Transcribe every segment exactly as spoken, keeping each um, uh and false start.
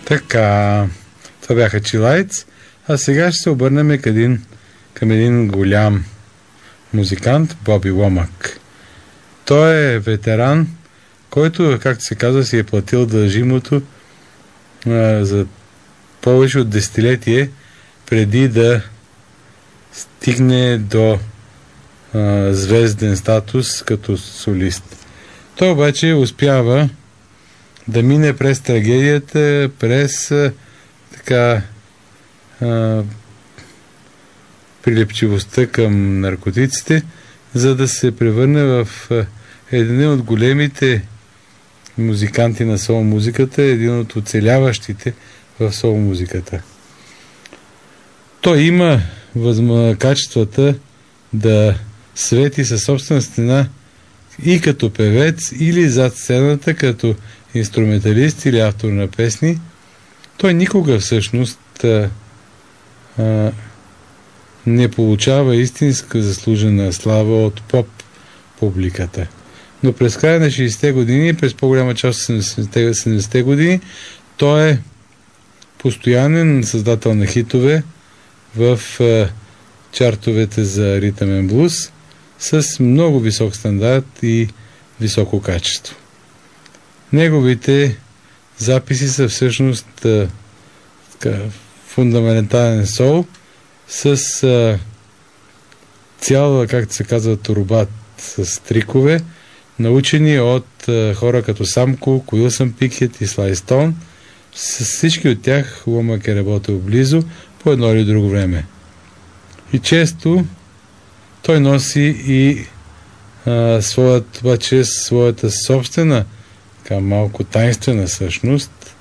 Така, това бяха Чилайц, а сега ще се обърнем към един, към един голям музикант, Боби Уомак. Той е ветеран, който, както се казва, си е платил дължимото а, за повече от десетилетие преди да стигне до а, звезден статус като солист. Той обаче успява да мине през трагедията, през а, така а, прилепчивостта към наркотиците, за да се превърне в а, един от големите музиканти на сол музиката, един от оцеляващите в сол музиката. Той има възма, качествата да свети със собствена стена и като певец, или зад сцената като инструменталист или автор на песни. Той никога всъщност а, а, не получава истинска заслужена слава от поп публиката. Но през края на шейсетте години, през по-голяма част от седемдесетте години, той е постоянен създател на хитове в а, чартовете за ритъм н блуз с много висок стандарт и високо качество. Неговите записи са всъщност а, така, фундаментален сол с а, цяла, както се казва, торба с трикове, научени от а, хора като Сам Кук, Уилсън Пикет и Слай Стоун. С всички от тях Уомак е работил близо по едно или друго време. И често той носи и а, своят, обаче, своята собствена, така малко тайнствена същност,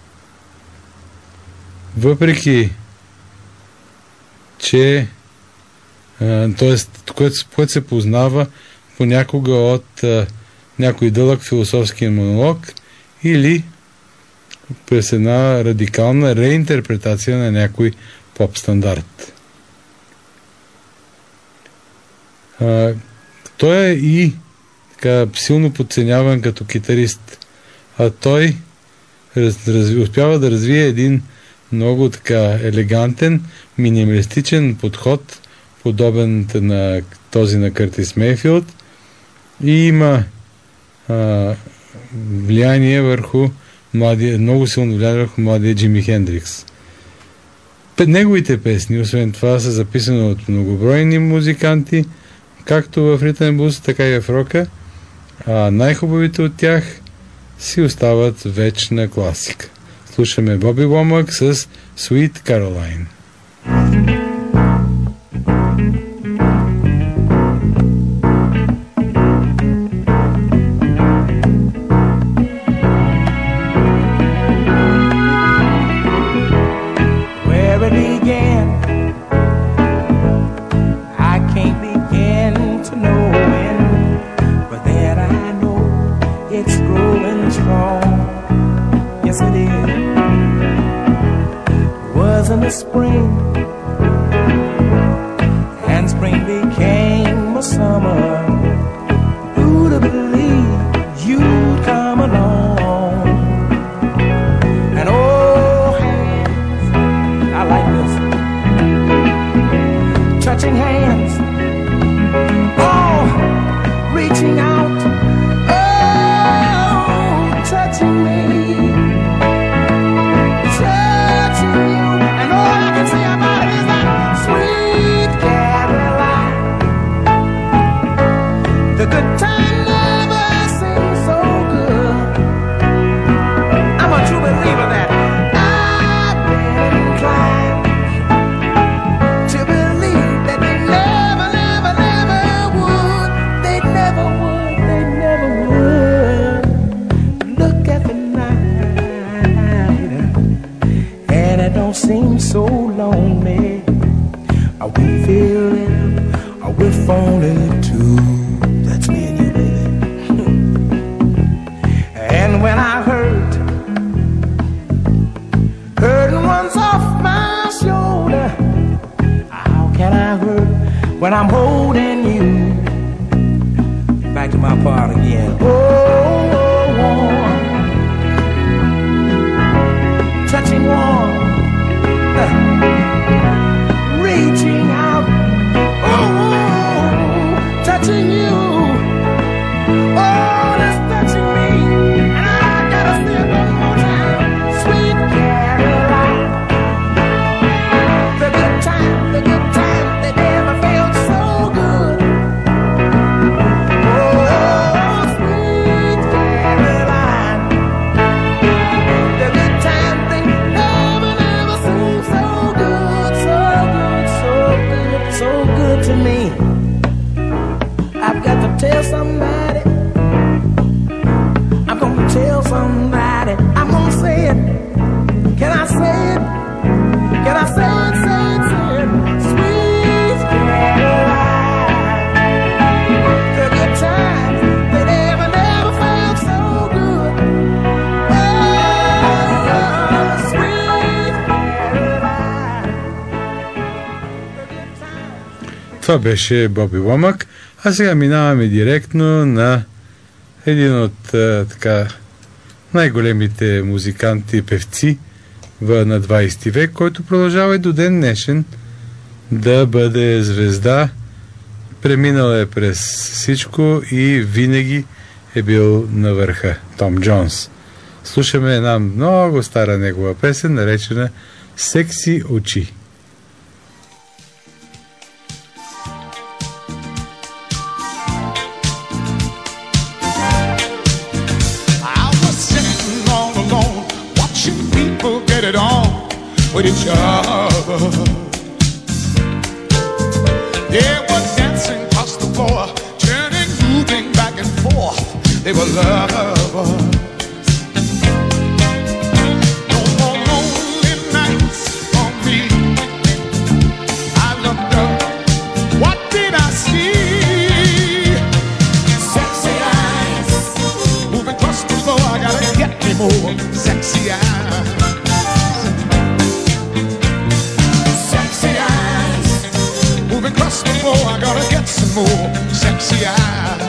въпреки че т.е. което, което се познава понякога от а, някой дълъг философски монолог или през една радикална реинтерпретация на някой поп стандарт. А, той е и така силно подценяван като китарист, а той раз, раз, успява да развие един много така елегантен, минималистичен подход, подобен на този на Къртис Мейфилд, и има а, влияние върху младия, много силно влияние върху младия Джими Хендрикс. Неговите песни, освен това, са записани от многобройни музиканти, както в ритъм н блуз, така и в рока, а най-хубавите от тях си остават вечна класика. Слушаме Боби Уомак с Sweet Caroline. In the spring, and spring became a summer. Who'd have believed you'd come along? And oh, hands, I like this, touching hands, oh, reaching out, oh, touching me. The good time never seems so good. I'm a true believer that I've been inclined to believe that they never, never, never would. They never would, they never would. Look at the night, and it don't seem so lonely. Are we feeling, are we falling too? Me and you, baby. And when I hurt, hurting one's off my shoulder, how can I hurt when I'm holding you? Back to my part again. Oh, oh, oh. Touching one. Това беше Боби Ломак, а сега минаваме директно на един от а, така най-големите музиканти и певци в, на двайсети век, който продължава и до ден днешен да бъде звезда. Преминал е през всичко и винаги е бил на върха. Том Джонс. Слушаме една много стара негова песен, наречена "Секси очи". It on with each other. They were dancing across the floor, turning, moving back and forth. They were lovers. No more lonely nights for me. I looked up. What did I see? Sexy eyes moving across the floor. I gotta get me more sexy eyes. Across the floor, I gotta get some more sexy eyes.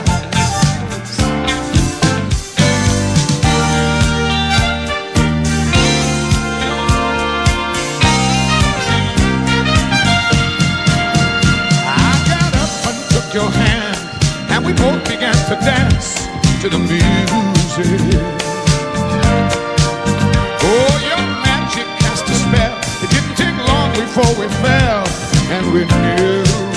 I got up and took your hand, and we both began to dance to the music. Oh, your magic cast a spell. It didn't take long before we fell, and we knew.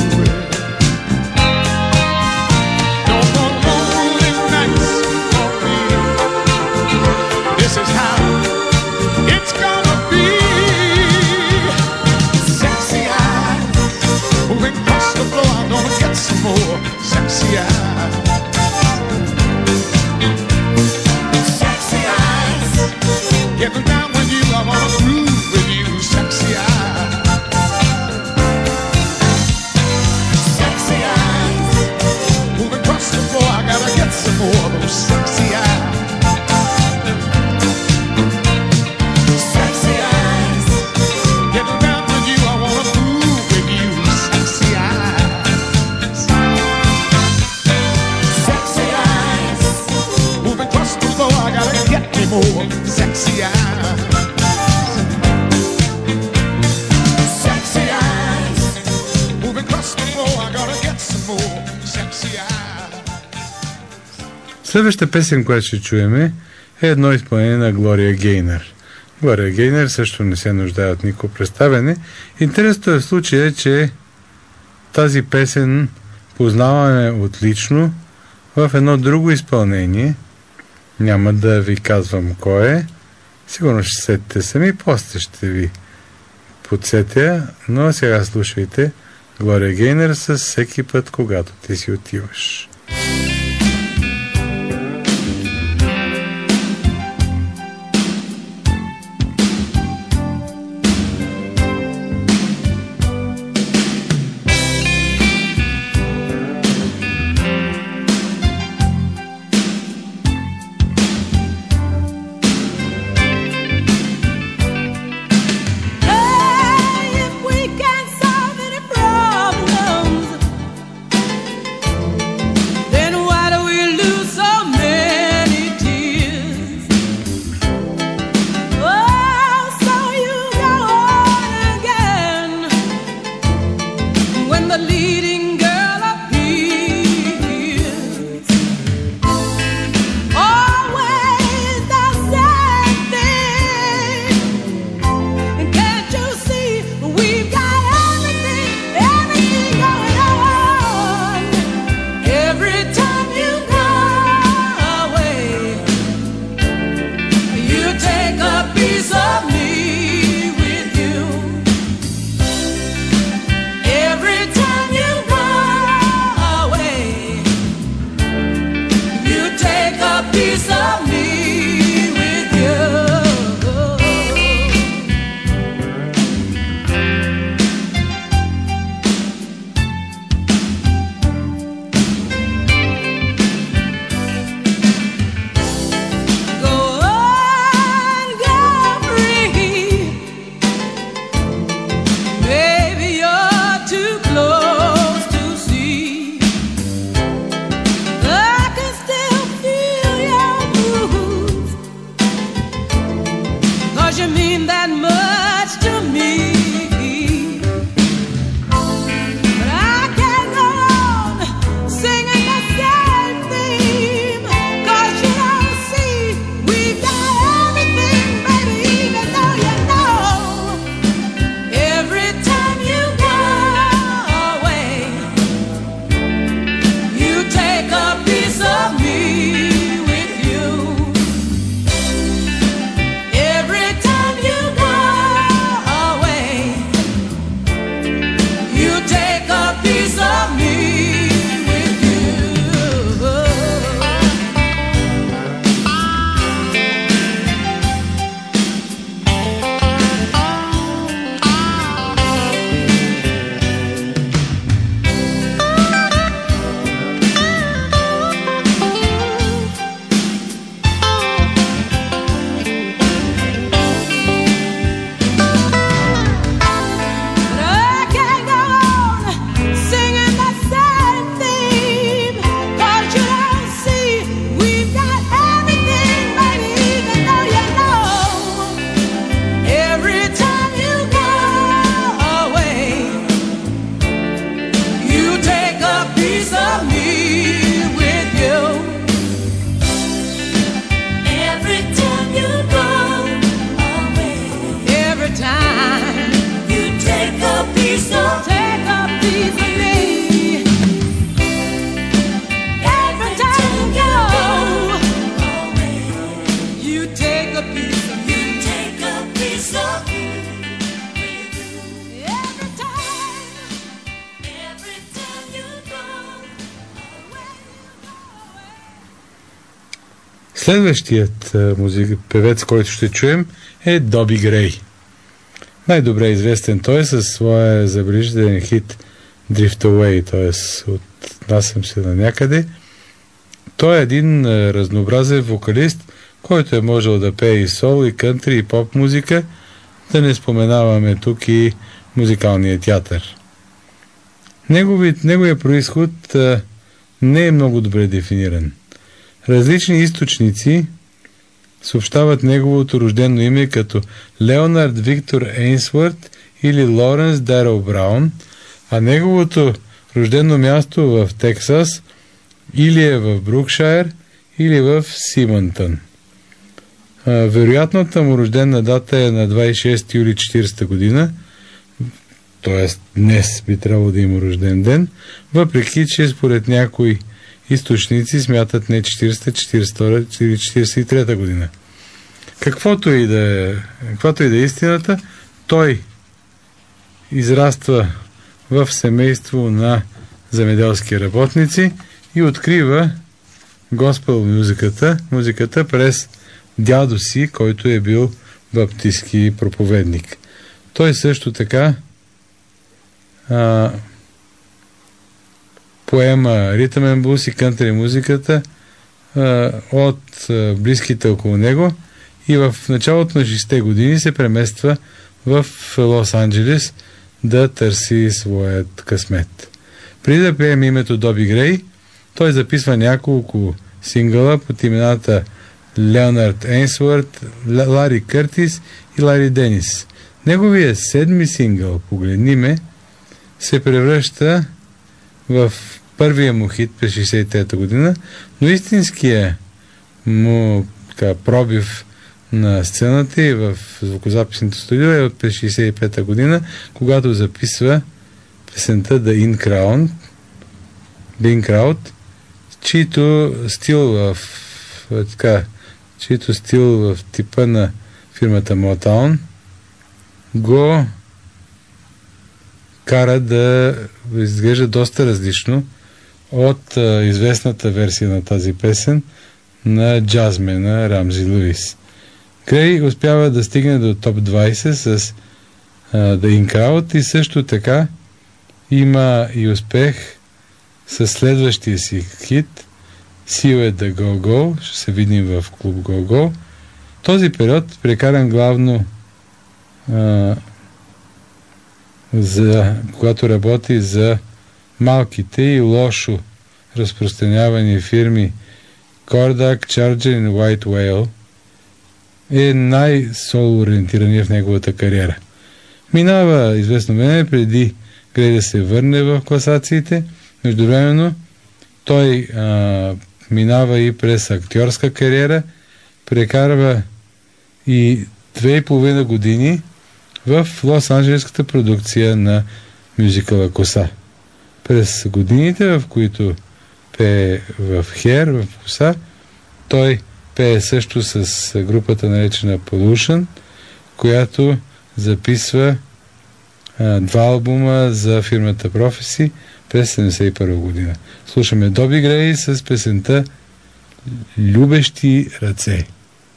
This is how it's gonna be. Sexy eyes moving across the floor. I'm gonna get some more sexy eyes. Sexy eyes getting down with you. I wanna groove with you. Sexy eyes. Sexy eyes moving across the floor. I gotta get some more of those sexy eyes. More sexy eyes. Sexy eyes moving across the floor. I gotta get some more sexy eyes. Следващата песен, която ще чуеме, е едно изпълнение на Глория Гейнър. Глория Гейнър също не се нуждае от никакво представяне. Интересното е в случая, че тази песен познаваме отлично в едно друго изпълнение. Няма да ви казвам кой е. Сигурно ще сетите сами, после ще ви подсетя, но сега слушайте Глория Гейнър с "Всеки път, когато ти си отиваш". Problems mean that much to me. But I can't go on singing the same theme, 'cause you don't see we've got everything, baby, even though you know every time you go away, you take a piece of me with you. Every time you go away, you take a piece of me with you. But I can't go on singing the same theme, 'cause you don't see we've got everything, baby, even though you know every time you go away, you take a piece of me with you. Every time you go away, every time you take a piece of take a piece of me. Every time you go away, you take a piece of me. You take a piece of me. Every time, every time you go away, you go away. Следващият а, музик, певец, който ще чуем, е Доби Грей. Най-добре известен той е със своя забележителен хит Drift Away, т.е. отнасям се на някъде. Той е един а, разнообразен вокалист, който е можел да пее и сол, и кънтри, и поп музика, да не споменаваме тук и музикалния театър. Неговият, неговият происход а, не е много добре дефиниран. Различни източници съобщават неговото рождено име като Леонард Виктор Ейнсворт или Лоренс Дарел Браун, а неговото рождено място в Тексас или е в Брукшайр, или в Симънтън. А, вероятната му рождена дата е на двадесет и шести юли четиридесета година, т.е. днес би трябвало да има рожден ден, въпреки че според някои източници смятат не четиридесета, четиридесет и втора или четиридесет и трета година. Каквото и да е, каквато и да е истината, той израства в семейство на земеделски работници и открива госпел музиката, музиката през дядо си, който е бил баптистски проповедник. Той също така а, поема ритъмен блюз и кънтри музиката а, от а, близките около него и в началото на шестдесетте години се премества в Лос-Анджелес да търси своят късмет. Преди да прием името Доби Грей, той записва няколко сингъла под имената Леонард Ейнсворт, Лари Къртис и Лари Денис. Неговия седми сингъл "Погледни ме" се превръща в първия му хит през шестдесет и трета година, но истинския му така, пробив на сцената и в звукозаписното студио е от през шестдесет и пета година, когато записва песента The In Crowd, The In Crowd, чието стил в така, чието стил в типа на фирмата Motown го кара да изглежда доста различно от а, известната версия на тази песен на джазмена Рамзи Луис. Грей успява да стигне до топ двадесет с а, The In Crowd и също така има и успех с следващия си хит See You at the Go-Go. Ще се видим в клуб Go-Go. Този период прекаран главно а, за, когато работи за малките и лошо разпространявани фирми Kodak, Charger и White Whale, е най-соло ориентирания в неговата кариера. Минава известно време преди Грей да се върне в класациите. Междувременно той а, минава и през актьорска кариера, прекарва и две и половина години в Лос-Анджелеската продукция на мюзикъла Коса. През годините, в които пее в Хер, в Коса, той пее също с групата наречена Pollution, която записва а, два албума за фирмата Prophecy през седемдесет и първа година. Слушаме Доби Грей с песента Любещи ръце.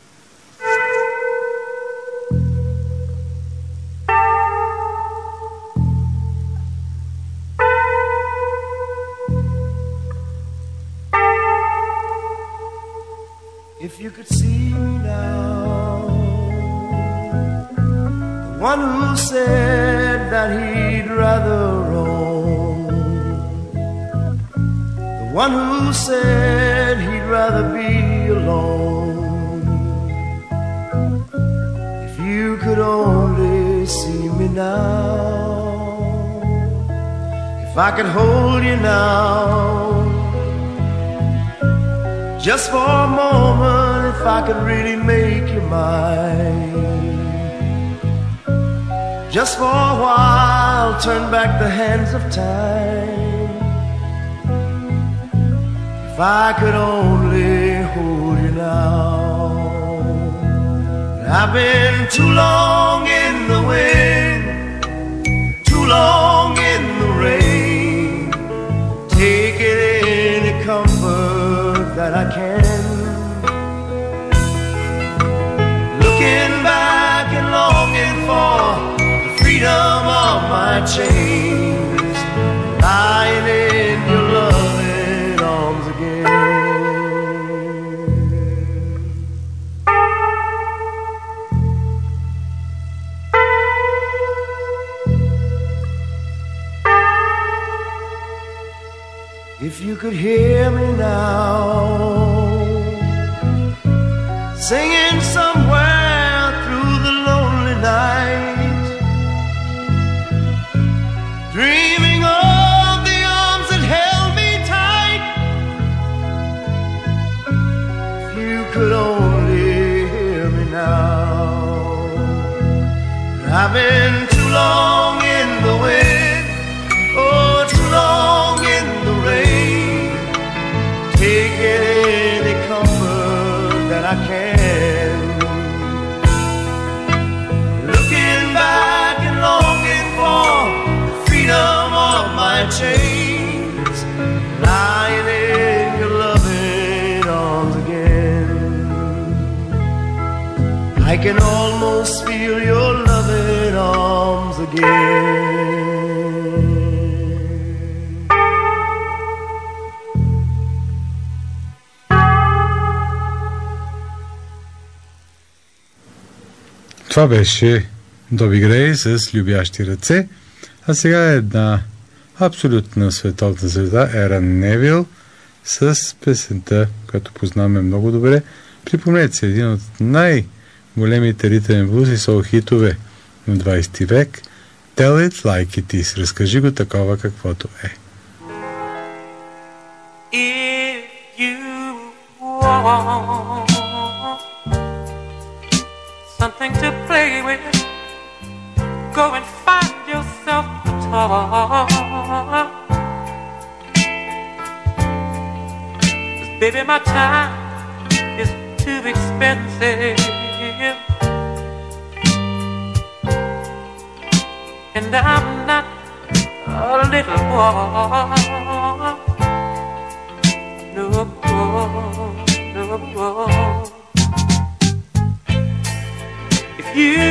If you could see me now, the one who said that he'd rather roam, the one who said he'd rather be alone. If you could only see me now, if I could hold you now, just for a moment, if I could really make you mine. Just for a while, turn back the hands of time. If I could only hold you now. I've been too long in the wind, too long in the rain, taking any comfort that I can. Looking back and longing for the freedom of my chains, lying in your loving arms again. If you could hear me now, singing somewhere through the lonely night, dreaming of the arms that held me tight. If you could only hear me now. I've been too long in the wind, oh, too long in the rain, taking any comfort that I can. Looking back and longing for the freedom of my chains, lying in your loving arms again. I can almost feel your loving arms again. Това беше Доби Грей с Любящи ръце, а сега е една абсолютна световна звезда Ерън Невил с песента, която познаваме много добре. Припомнете се, един от най-големите ритъмен блуз и сол хитове на двайсети век. Tell it like it is. Разкажи го такова каквото е. If you want something to play with, go and find yourself a toy. 'Cause baby, my time is too expensive, and I'm not a little boy. No boy, no boy. If you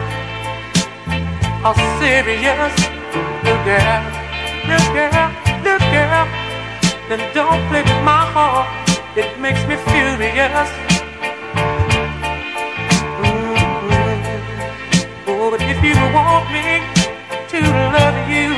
are serious, look girl, look girl, look girl, then don't play with my heart. It makes me furious. Mm-hmm. Oh, but if you want me to love you,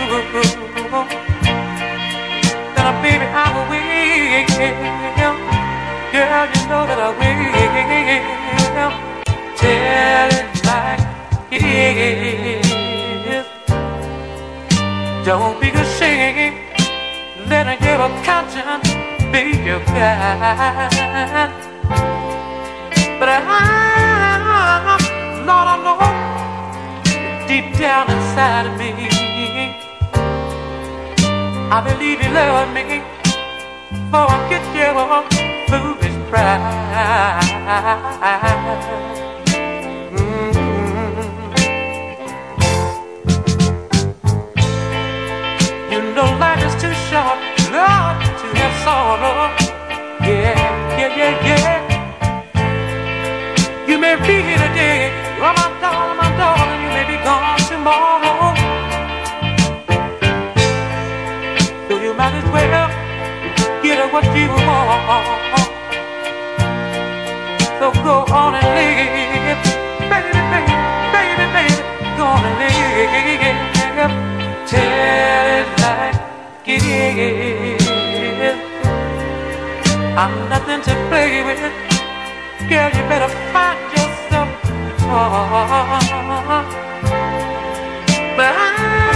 then baby I will wait. Girl, you know that I will. tell it like it is. Don't be ashamed, let your conscience be your guide. But I, Lord, I know deep down inside of me, I believe you love me, for I get your foolish pride. Mm-hmm. You know life is too short, Lord, to have sorrow. Yeah, yeah, yeah, yeah. You may be here today, oh my darling, my darling, you may be gone tomorrow. So you might as well get what you want. So go on and live, baby, baby, baby, baby, go on and live. Tell it like it is. I'm nothing to play with. Girl, you better find yourself a heart. But I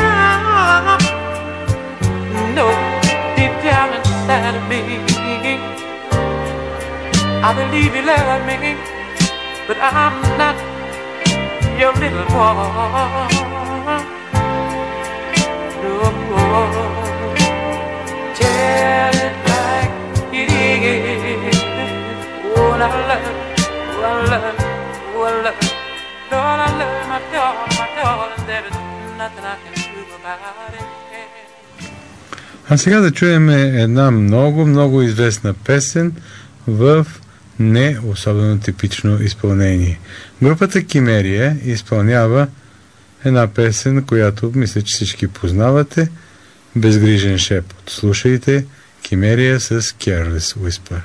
know deep down inside of me, I believe you love me, but I'm not your little boy. No, tell it like it is. Oh, I love, oh, I love, oh, I love, Lord, I love my darling, my darling, there is nothing I can do about it. А сега да чуем една много, много известна песен в не особено типично изпълнение. Групата Кимерия изпълнява една песен, която мисля, че всички познавате. Безгрижен шепот. Слушайте Кимерия с Careless Whisper.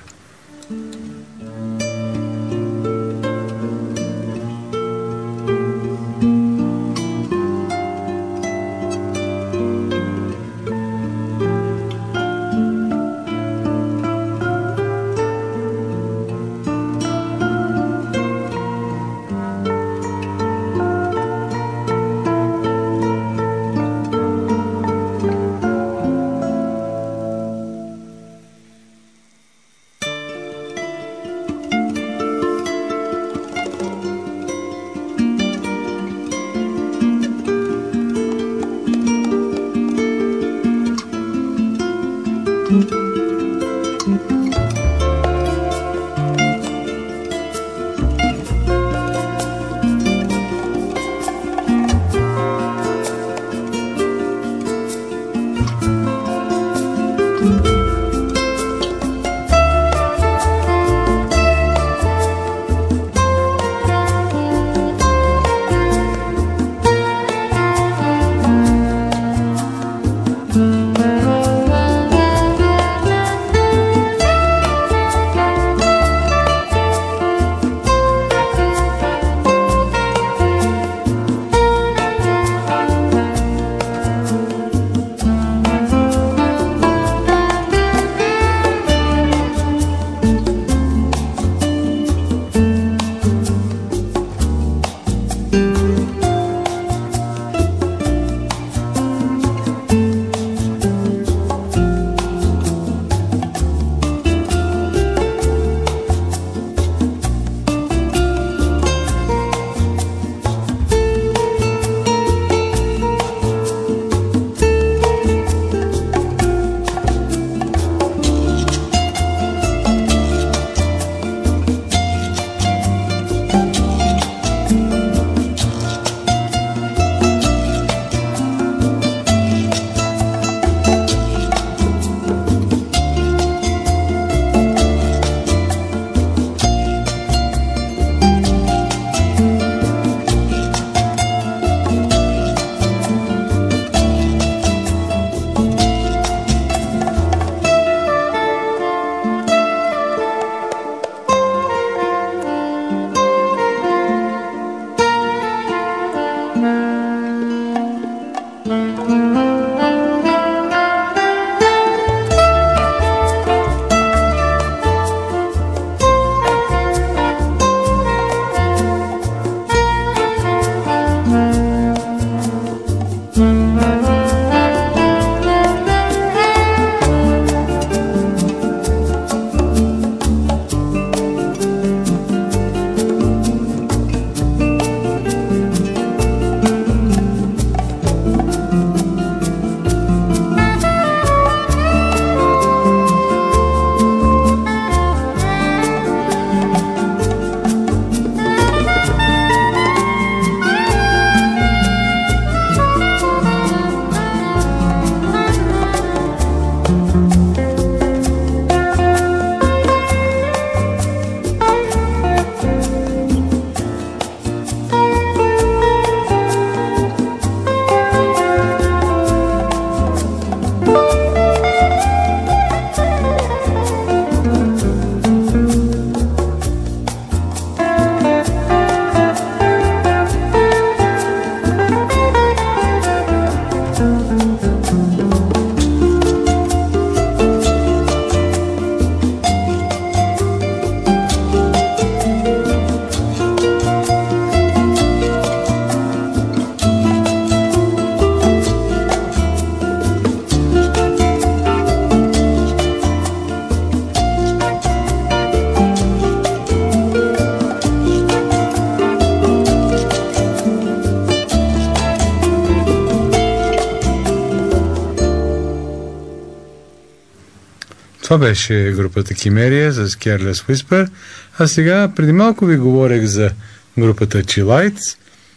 Това беше групата Кимерия с Careless Whisper. А сега, преди малко ви говорех за групата Chilites.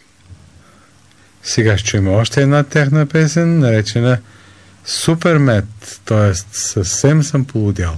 Сега ще чуем още една тяхна песен, наречена Super Mad, т.е. съвсем съм полудял.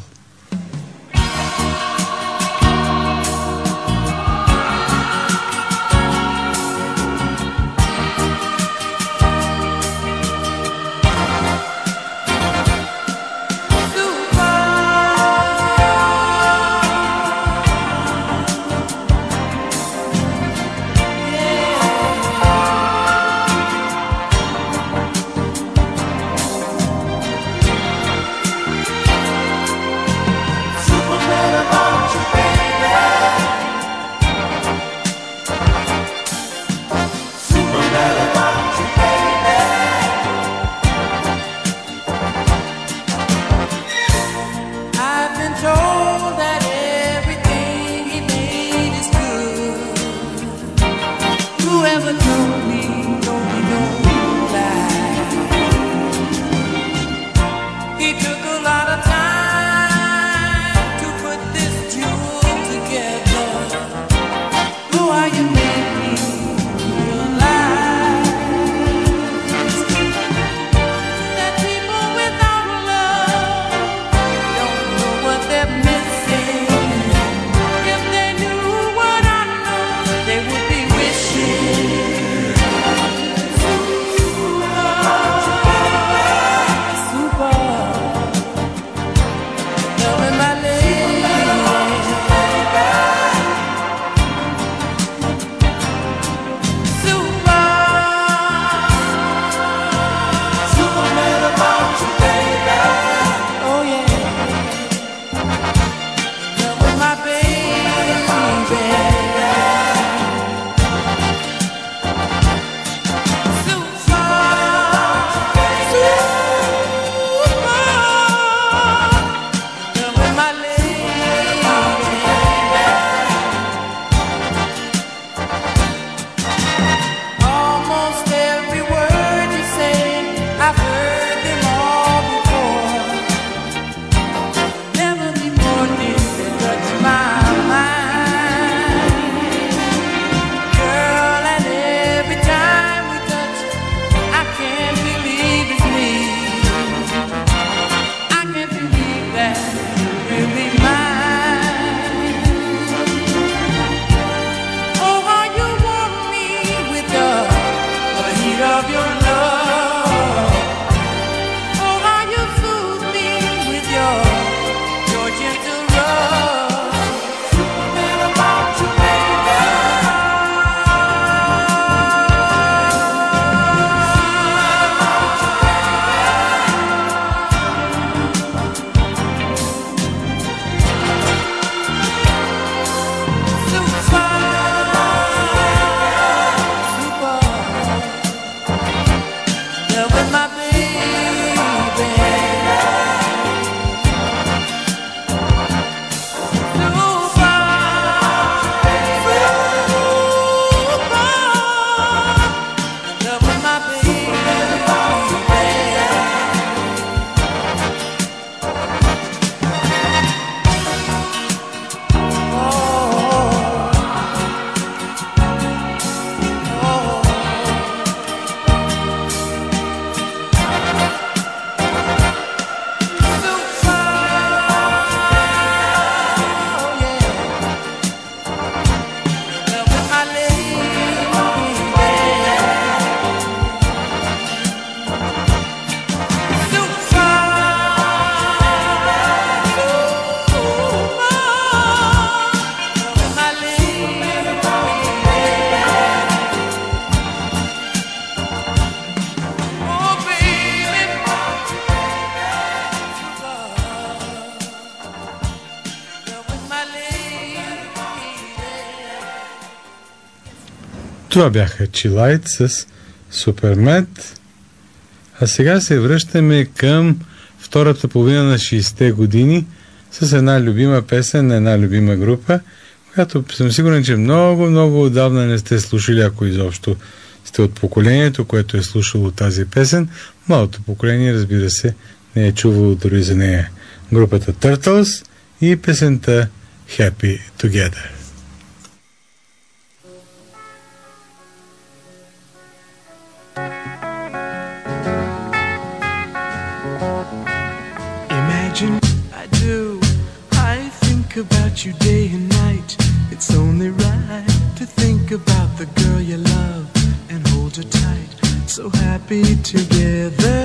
Това бяха Chilites с Super Mad. А сега се връщаме към втората половина на шейсетте години с една любима песен на една любима група, която съм сигурен, че много, много отдавна не сте слушали, ако изобщо сте от поколението, което е слушало тази песен. Малото поколение, разбира се, не е чувало дори за нея. групата Turtles и песента Happy Together. Imagine I do. I think about you day and night. It's only right to think about the girl you love and hold her tight. So happy together.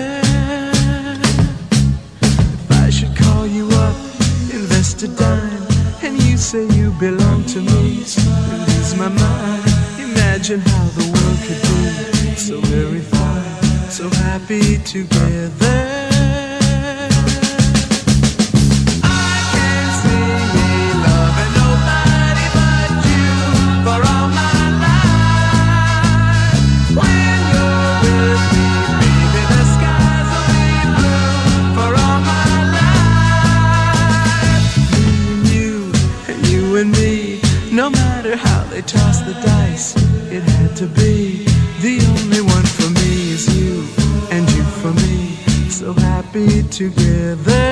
If I should call you up, invest a dime, and you say you belong to me, you lose my mind. Imagine how the world could be so very fine, so happy together. No matter how they toss the dice, it had to be. The only one for me is you, and you for me, so happy together.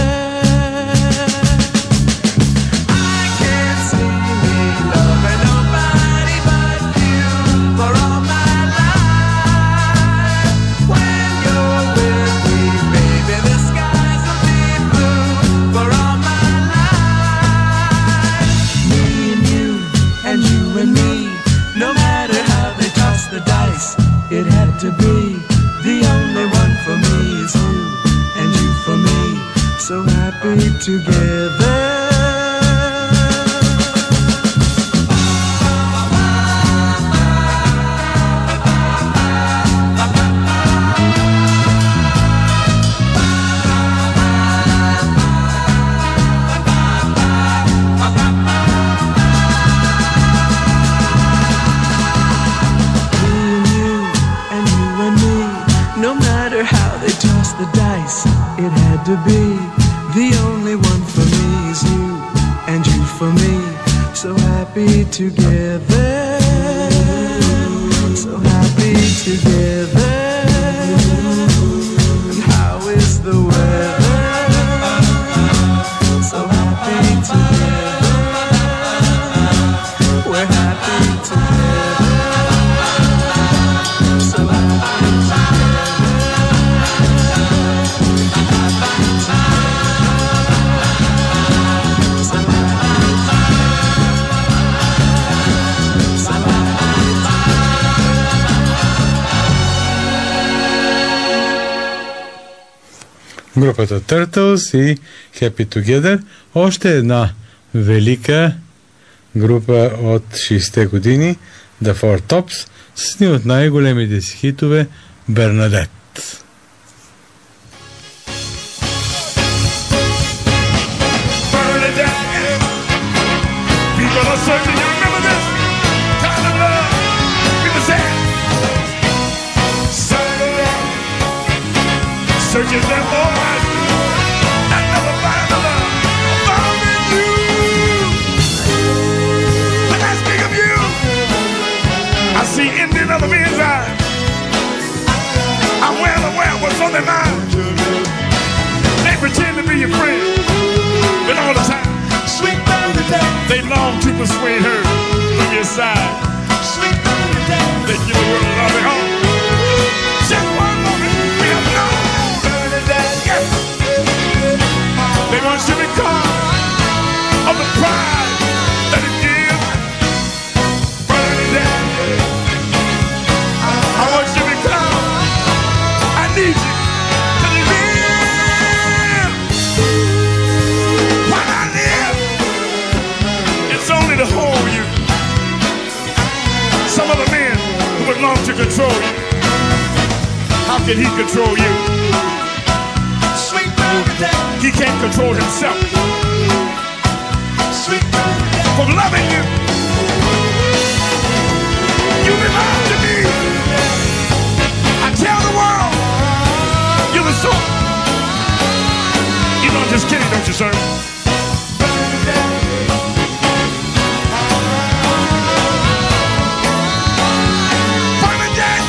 I can't see me loving nobody but you for all my life. When you're with me, baby, the skies will be blue for all my life. Me and you, and you and me, no matter how they toss the dice, it had to be. The only one for me is you, and you for me, so happy together. The dice, it had to be. The only one for me is you, and you for me, so happy together, so happy together. And how is the weather? So happy together, we're happy together, so happy together. Групата Turtles и Happy Together. Още една велика група от шейсетте години, The Four Tops, с ни от най-големите си хитове Бернадет. Searching them for life, I never find the love found in you. When I speak of you, I see Indian other men's eyes. I'm well aware what's on their mind. They pretend to be your friend, but all the time, sweet Bernadette, they long to persuade her from your side. Sweet Bernadette, they give the world a loving home. Just one moment, we have known. They want you to come of the pride that it gives. Bernadette, I want you to come. I need you to live. While I live, it's only to hold you. Some of the men who would long to control you, how can he control you? He can't control himself. Sweet from loving you. You belong to me. I tell the world, you're the soul. You know, I'm just kidding, don't you, sir? Bernadette,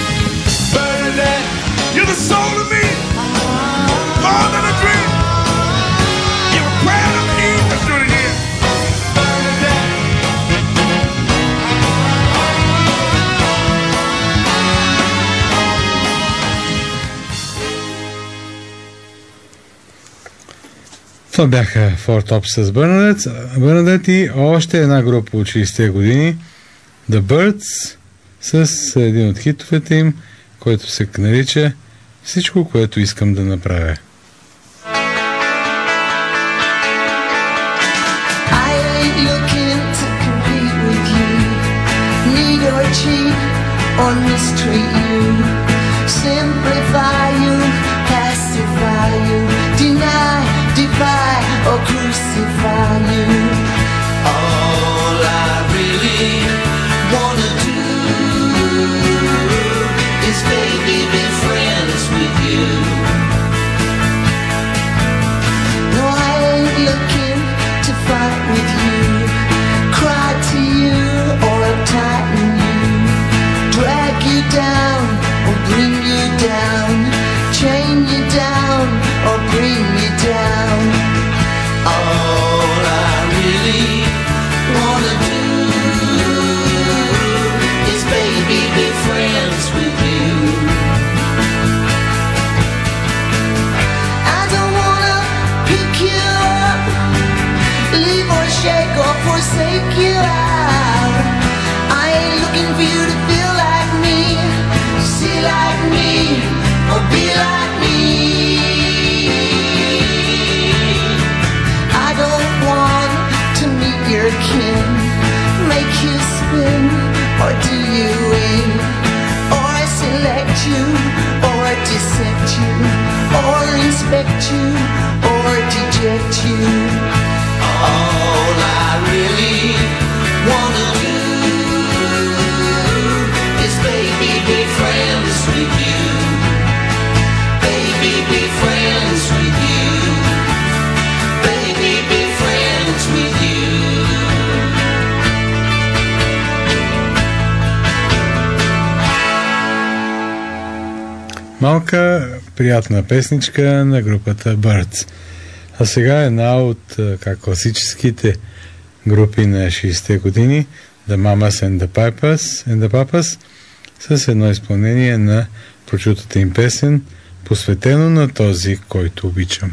Bernadette, you're the soul of me. More than a dream. Това бяха Four Tops с Bernadette. Bernadette и още една група от шейсетте години, The Birds, с един от хитовете им, който се нарича Всичко, което искам да направя. I ain't looking to compete with you, need or cheat or mistreat you, simplify you, pacify you, deny, defy or crucify you. All I really wanna do is baby be friends with you. No, I ain't looking to fight with you, cry to you or tighten you, drag you down or bring you down, chain you down or bring you down. All I really wanna do is baby be friends with you. I don't wanna pick you up, leave or shake or forsake you out. I ain't looking for you to feel like me, see like me, or be like me. I don't want to meet your kin, make you spin or do you in, or select you or dissect you, or inspect you or deject you. All I really wanna do is baby be friends with you, baby be friends with you, baby be friends with you. Малка, приятна песничка на групата Birds. А сега една от как, класическите групи на шейсетте години, The Mamas and the Papas, and the Papas, с едно изпълнение на прочутата им песен, посветено на този, който обичам.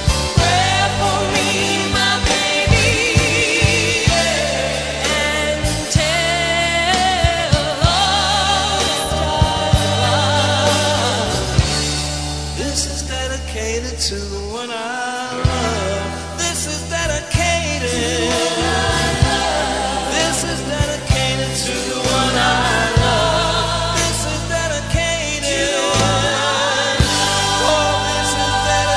And dedicated to the one I love. This is dedicated. This is dedicated to the one I love. This is dedicated. Oh, this is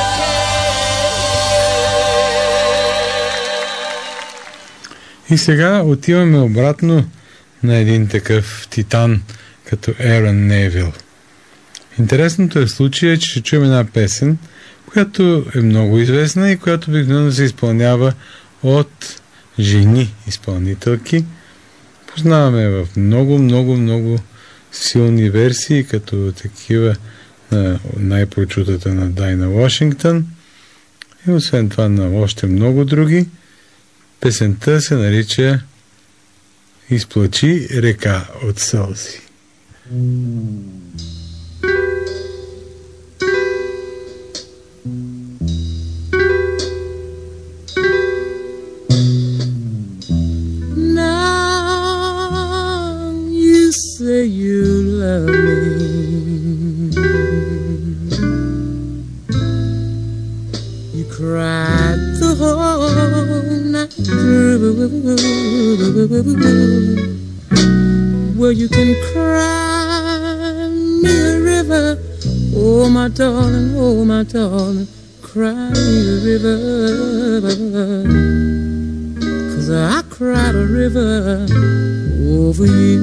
dedicated. И сега отиваме обратно на един такъв титан като Ерън Невил. Интересното е в случая, че ще чуем една песен, която е много известна и която обикновено се изпълнява от жени изпълнителки. Познаваме в много, много, много силни версии, като такива на най-прочутата на Дайна Вашингтон и освен това на още много други. Песента се нарича "Изплачи река от сълзи". Say you love me. You cried the whole night through. Well, you can cry me a river. Oh, my darling, oh, my darling, cry me a river. 'Cause I cried a river over you.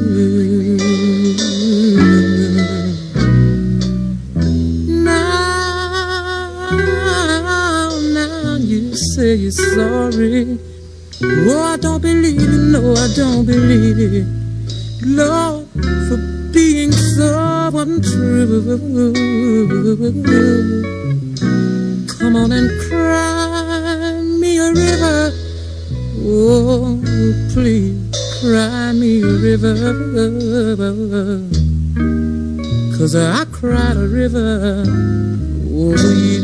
Now, now you say you're sorry. Oh, I don't believe it, no, I don't believe it. Lord, for being so untrue. Come on and cry me a river. Oh, please cry me a river. 'Cause I cried a river over you.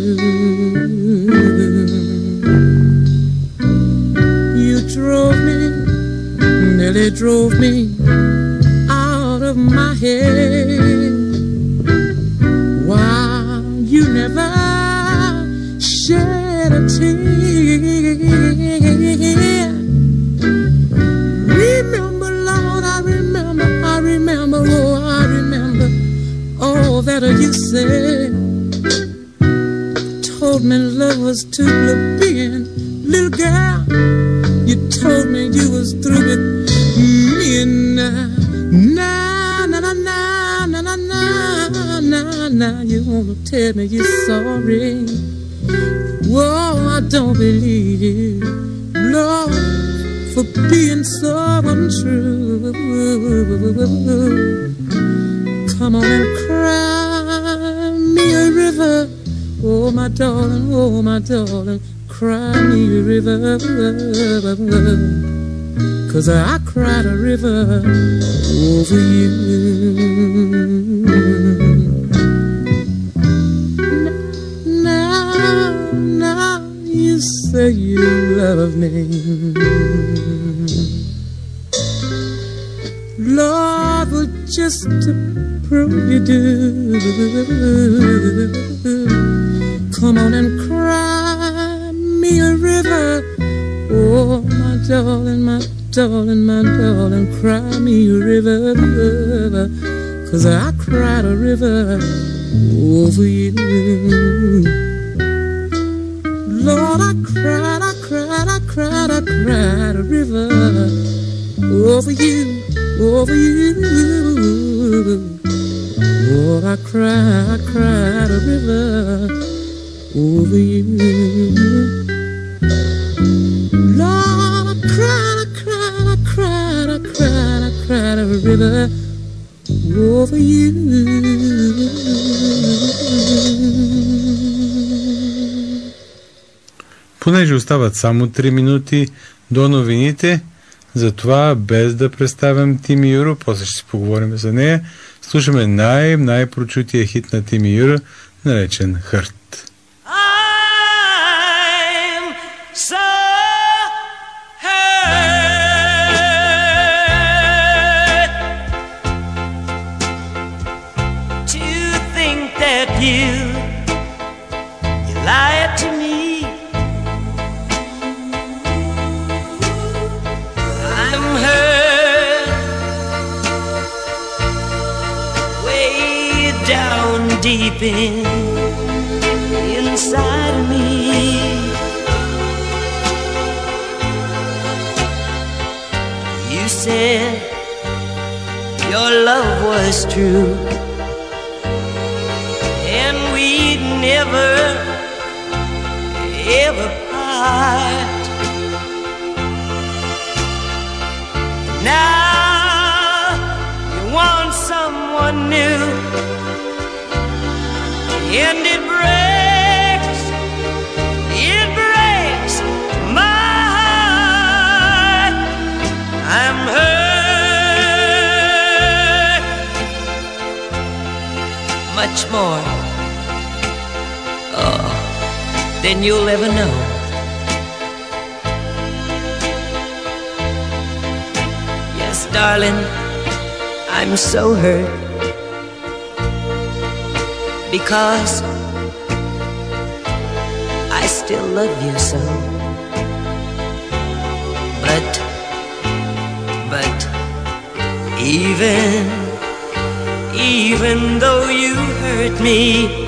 You drove me, nearly drove me out of my head. While you never shed a tear. Remember, Lord, I remember, I remember, oh, I remember all that you said. Told me love was too plebeian. Little girl, you told me you was through with me, and now, now, now, now, now, now, now, now, you wanna tell me you're sorry. Whoa, I don't believe you, Lord, for being so untrue. Come on and cry me a river. Oh, my darling, oh, my darling, cry me a river. 'Cause I cried a river over you. Now, now you say you love me. Lord, well, just to prove you do, come on and cry me a river. Oh, my darling, my darling, my darling, cry me a river. 'Cause I cried a river over you. Lord, I cried, I cried, I cried, I cried a river over you, over you. Lord, I cried, I cried a river over you. Lord, I cried, I cried, I cried, I cried, I cried a river over you. Понеже остават само три минути до новините, затова без да представям Тими Юро, после ще си поговорим за нея, слушаме най- най-прочутия хит на Тими Юро, наречен "Хърт". I'm so hurt to think that you weeping inside of me. You said your love was true, and we'd never, ever part. Now you want someone new, and it breaks, it breaks my heart. I'm hurt much more, oh, than you'll ever know. Yes, darling, I'm so hurt because I still love you so. But, but even, even though you hurt me,